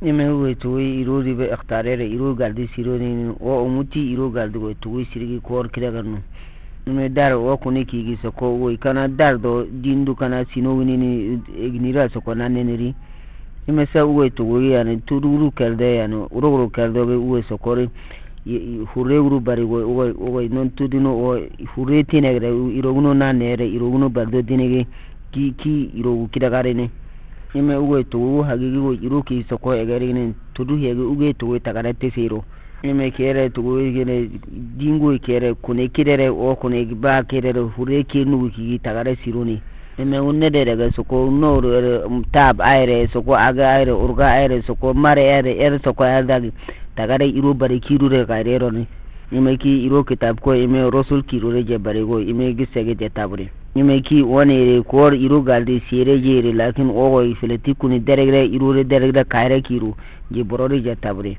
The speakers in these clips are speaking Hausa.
ime we to iro ribe ikhtarere iro galdi sironi o umuti iro galdi we to sirgi kor kidagarno ime dar o kuni kigi soko we kana dar do dindu kana sino winini ignira soko naneneri ime sa we to yani tuduru kalde yani uruguru kalde we sokori hure uru bari we non tudino o hure tinegre iroguno nanere iroguno bardo dinege ki irogu kidagare ne ime uwe to hagigi wo iroki soko egarine tudu hege uge to tagara tesiro ime kere to gene dingo kere kune kidere o kune ba kere hure ki nu ki tagara sironi ime unne de daga soko no tab aire soko aga aire urga aire soko mare aire soko aldagi tagara iro bari kirure gairero ne ime ki iro kitab ko ime rasul kirure je bari go ime gisege de tabure ime ki woni kor iro galde sire jere lakin o filati kuni deregre iro deregre kaire kiru je borori je tabure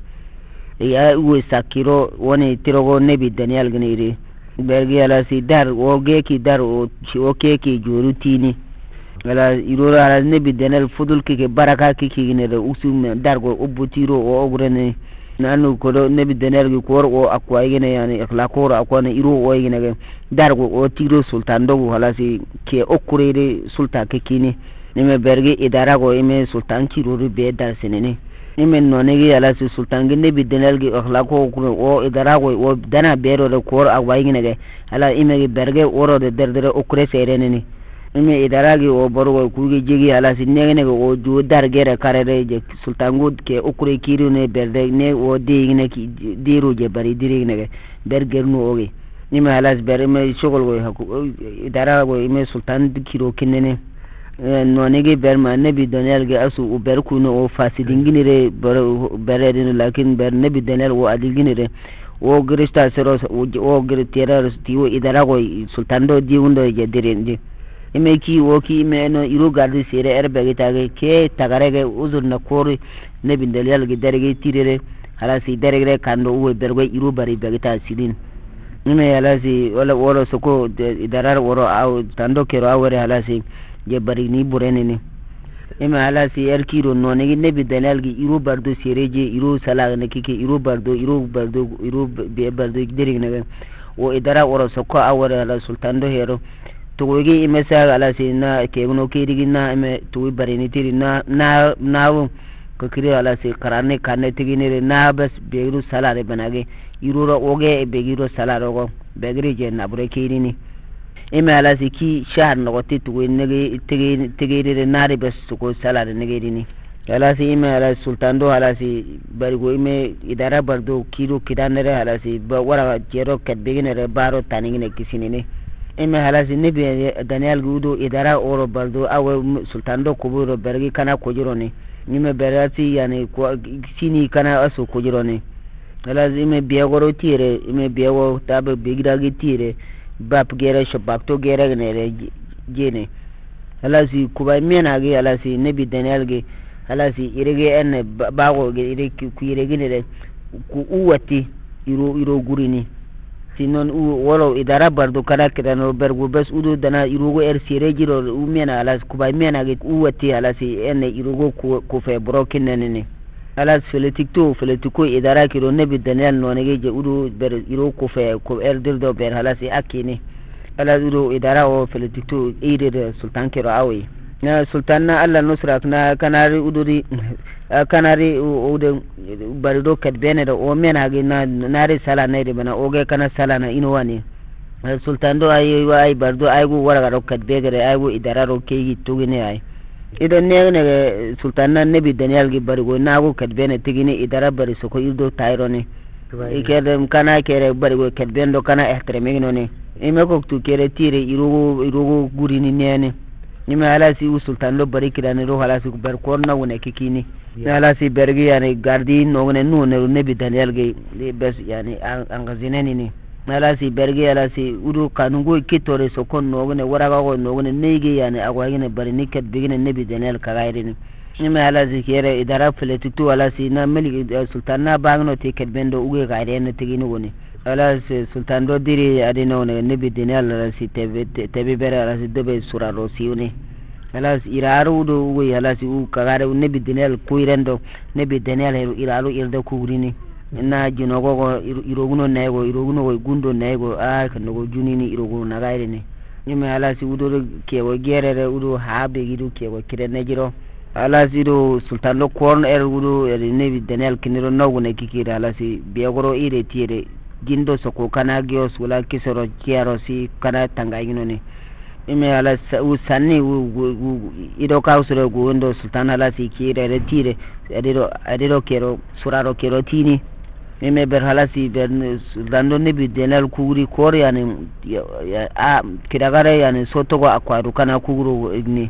ya uwe sakiro woni tirogo nebi daniel gnire bergi ala si dar o geki dar o keke jorutini ala iro ala nebi daniel fudul ke baraka ke ginere usum dargo obutiro o ogurene nanu ko nebi daniel ko o akwa igene yani ikhlaqoro akwa iro o igene dargo o tiro sultan dogo halasi ke okurere sultan ke kini nime bergi idara go ime sultan kiruri be dar senene ime nonegi halasi sultan ge nebi daniel ge ikhlaqo o idara go o dana bero de ko akwa igene hala ime berge oro de derdere okure serenene ime idara ge o borgo kuge jegi halasi negene o jo dar gere karere je sultan god ke okure kiru ne berde ne o de igene ki diru je bari dirigene berger no oge ime halas bere me shogol go idara go ime sultan kiro kinene no nege berma nebi daniel ge asu o berku no o fasidinginire bere den lakin ber nebi daniel o adiginire o grista sero o gritera tiwo idara go sultan do diundo je direnje ime ki o ki ime no iro gardi sere erbe tage ke tagarege uzur na kori nebi daniel ge derege tirere halasi derege kando o bergo iro bari begita sidin ime halasi wala soko idarar woro aw tando kero awre halasi je bari ni burenene ime halasi erkiro no ne nebi daniel gi iro bardo sereje iro sala ne kike iro bardo be bardo dirigne o idara woro soko awre hala sultan do hero to gogi ime sa halasi na ke no kirigi na ime to bari ni tiri na ko kiri halasi karane kanne tiginere na bas beru sala re banage iruro oge begiro salaro go begri je na bure kirini ime halasi ki shahar no gotti to nege tigere nare bes ko salare nege rini halasi ime halasi sultan do halasi bari go ime idara bardo kiro kidanere halasi ba wara jero kat beginere baro taningine kisinine ime halasi nebe daniel gudo idara oro bardo awe sultan do kuburo bergi kana kojironi ime berati yani ko sini kana aso kojironi halasi ime biagoro tire ime biago tabe bigidagi tire bap gere shobakto gere nere jene halasi kuba mena ge halasi nebi daniel ge halasi irege en bago ge ire ku irege nere ku uwati iro gurini sinon wolo idara bardo kada kedano bergo bes udo dana irogo sirejiro mena halasi kuba mena ge uwati halasi en irogo ku fe broken nene alas feletiko idara kiro nebi daniel no nege je udo ber iro ko fe ko dirdo ber halasi akini ala udo idara o feletiko ide sultan kiro awi na sultan na alla nusrak na kanari uduri kanari udo barido kat bene do o mena ge na nare sala na de bana oge kana sala na ino wani sultan do ay bardo ay go wara ro kat begere ay go idara ro keyi tugine ay idan ne sultan na nebi daniel gi bari go nago kadbene tigini idara bari soko irdo tayrone ikere kana kere bari go kadbendo kana ihtirame ne ime ko tu kere tire irugo gurini nene ime halasi sultan do bari kidane ro halasi bar ko na wona kikini halasi bergi yani gardi no ne nebi daniel gi bes yani angazineni ni halasi bergi halasi udu kanungo kitore sokon no ne waraga go no ne nege yani agwagine bari nikat bigine nebi daniel kagairini ime halasi kere idara filetitu halasi na meli sultan na bangno tiket bendo uge gaire tigini woni halasi sultan do diri adino ne nebi daniel halasi tebe bere halasi debe suraro siuni halas iraru do we halas u kagare nebi denel kuirendo nebi denel heru iraru irda kugrini na jinogo go iroguno nego iroguno go gundo nego kanogo junini iroguno nagaire ne nyime halas udo kewo gerere udo habe gidu kewo kirene jiro halas ido sultan lo korn udo nebi denel kiniro nogo ne kikira halas biagoro ire tiere gindo soko kana gios wala kisoro kiaro si kana tangayino ne ime ala sanni ido kausuro gundo sultan ala si kire retire adiro kero suraro kero tini ime ber halasi ber sultando ne bi denal kuguri kor yani kidagare yani sotogo akwaru kana kuguru igni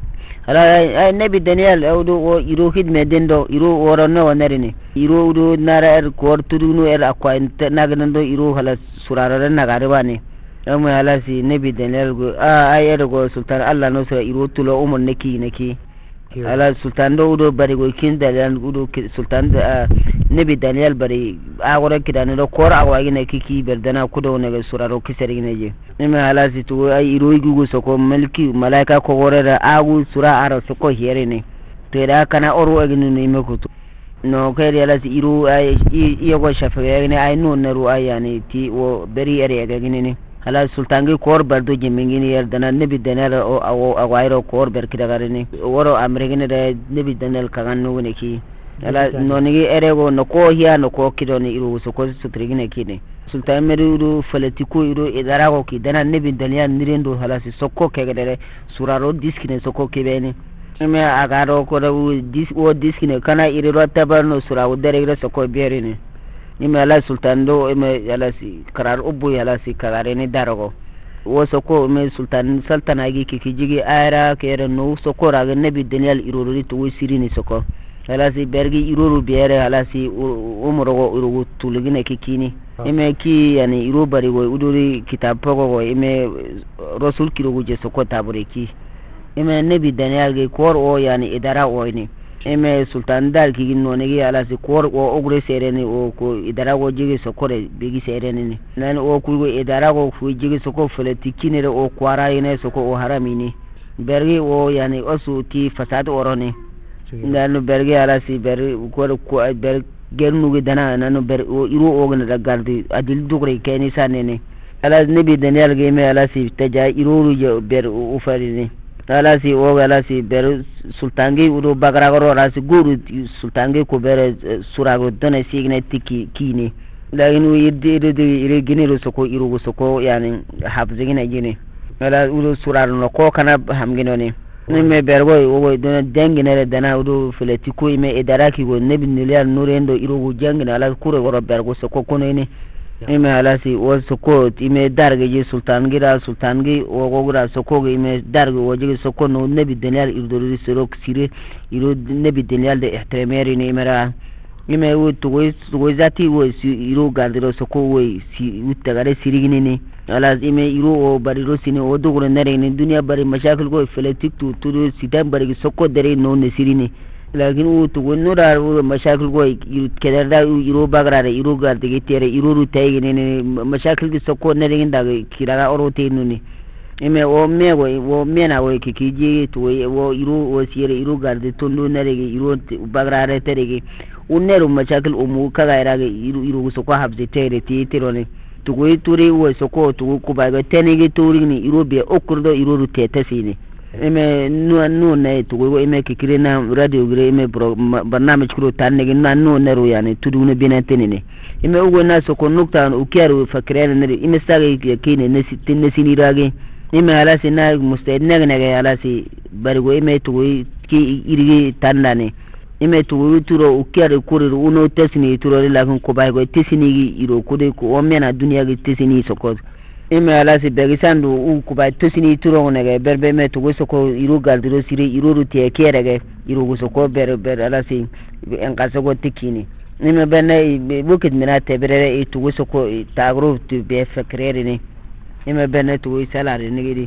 ala ne bi denal awdo o iro hidme dendo iro worono wonerini iro do nara kor tudunu akwa nagando iro hala suraro nagare bani amma halasi nebi denel go go sultan Allah no so iro tulo umon neki ala sultan do bari go kindalan do sultan nebi daniel bari agora kidani do kor agwa gine kiki berdana kudo ne suraro kiseri neje nima halasi to iro igugo soko malki malaika ko gorera agu sura aro soko herene tera kana oru aginu ne mekoto no kayri halasi iro iyo go shafe ne no neru ayani ti wo beri ere agine ne hala sultangi kor bardo jemingini yer dana nebi denel o awairo kor berkidagarini woro amregine de nebi denel kaganu neki hala nonigi erego no ko hiya no ko kidoni iru soko sutrigine kini sultan meru faletiku iru idarago ki dana nebi denel nirendo hala soko kegedere suraro diskine soko kebeni me agaro ko diskine kana iro tabarno surawo deregre soko berini ime ala sultan do ime ala si karar ubu ala si karare ni darogo wo soko ime sultan sultana gi kikijigi ara kere no soko raga nebi daniel irorori to sirini soko ala si bergi iroru biere ala si umrogo irogo tulugine kikini ime ki yani iro bari go uduri kitab pogo go ime rasul kirogo je soko tabure ki ime nebi daniel gi kor o yani idara o ni eme sultan dal ki nonegi ala si kor o ogre sereni o ko idara go jigi sokore bigi sereni ni nan o ku idara go fu jigi soko fele tikinere o kwara ine soko o haramini bergi o yani osu ti fasad oroni nan bergi ala si bergi ko ber gernu gi dana nan ber o iro o gna da gardi adil dugre keni sanene ala nebi daniel ge me ala si taja iro ru ber o farini ala si o ala si ber sultangi udo bagragoro ala si guru sultangi ko bere surago done signe tiki kini la inu ire gine soko irugo soko yani habzigine gine ala udo suraro no ko kana hamgino ni me bergo o done dengine dana udo feletiko ime edaraki go nebi nilia nurendo irugo jangine ala kuro woro bergo soko kono ni ime alasi o soko ime darge je sultangi o gogura soko ime darge o je soko no nebi daniel irdori serok sire iro nebi daniel de ihtimeri ni mera ime o to zati o iro gandiro soko o si utagare sirigini ni alas ime iro o bariro sini o dogoro nare ni dunia bari mashakil go feletik tu sitam bari soko dere no ne sirini lakin u to nura mashakil go kederda iro bagrare iro garde tere iro ru tayini ne mashakil gi soko nare nda kiraga orote nuni ime o mego o mena o kikiji to o iro o sire iro garde tondo nare gi iro bagrare tere gi unneru mashakil umu kaga irage iro soko habze tere tirone tugoy turi wo soko tugo kubaga tenigi turini iro be okurdo iro ru tetesini ime nu ne tugo ime kikirina radio gire ime barnamij kuro tanegi nu neru yani tudune binantenine ime ugo na soko nukta ukiaru fakirene ne ime sage yakine nesini rage ime halasi na mustahid nege halasi barigo ime tugo ki irigi tandane ime tugo turo ukiaru kuriru uno tesini turo lakin kubago tesini gi iro kude ko omena dunia gi tesini soko ime alasi begisandu u kuba tesini turo nege berbe me tugo soko iro galdiro sire iro rute kerege iro soko ber alasi enkaso tikini ime bene bukit mina tebrere tugo soko tagro tu be fakrere ni ime bene tugo salari nigiri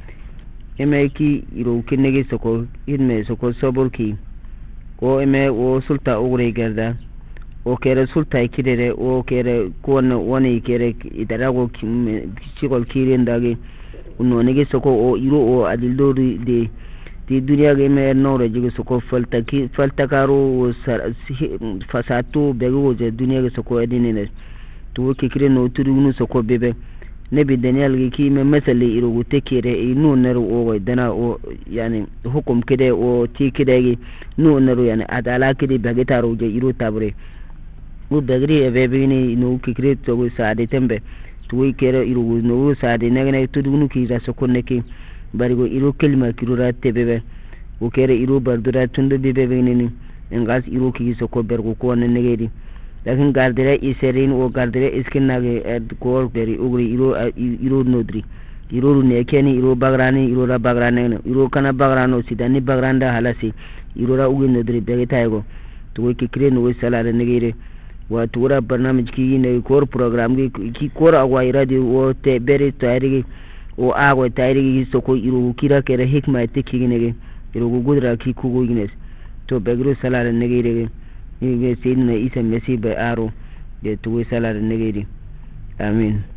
ime ki iro kinege soko inme soko sobolki o ime o sulta ugre gerda o kere sulta ikidere o kere kono woni kere idarago chigol kirendage uno nege soko o iro o adildori de ti duniya ge me nore jige soko faltakaro fasatu bego je duniya ge soko edinene to kikire no turugunu soko bebe ne bi daniel ge ki me mesali irugu tekere inu nero o dana o yani hukum kide o ti kide ge nu nero yani adala kide bagetaro je iru tabre u bagri e bebe ni no kikire to saade tembe to kere irugu no saade ne turugunu ki ra soko neki barigo iru kelma kirura tebebe o kere iru bardura tundu bebe ni engas iru ki soko bergo ko ne negedi lakin gardere iserin o gardere iskinage ko beri ugri iru nodri iru ne keni iru bagrani iru ra bagrane iru kana bagrano sidani bagranda halasi iru ra ugi nodri bege taygo to ki kire no salare negere wa tura barnamij ki ne kor program ki kor agwa radio o te beri tayri o agwa tayri soko iru kira kere hikma tekki nege iru gudra ki kugo gines to begro salare negere ni be sin na isa mesi be aro de to salare negere amin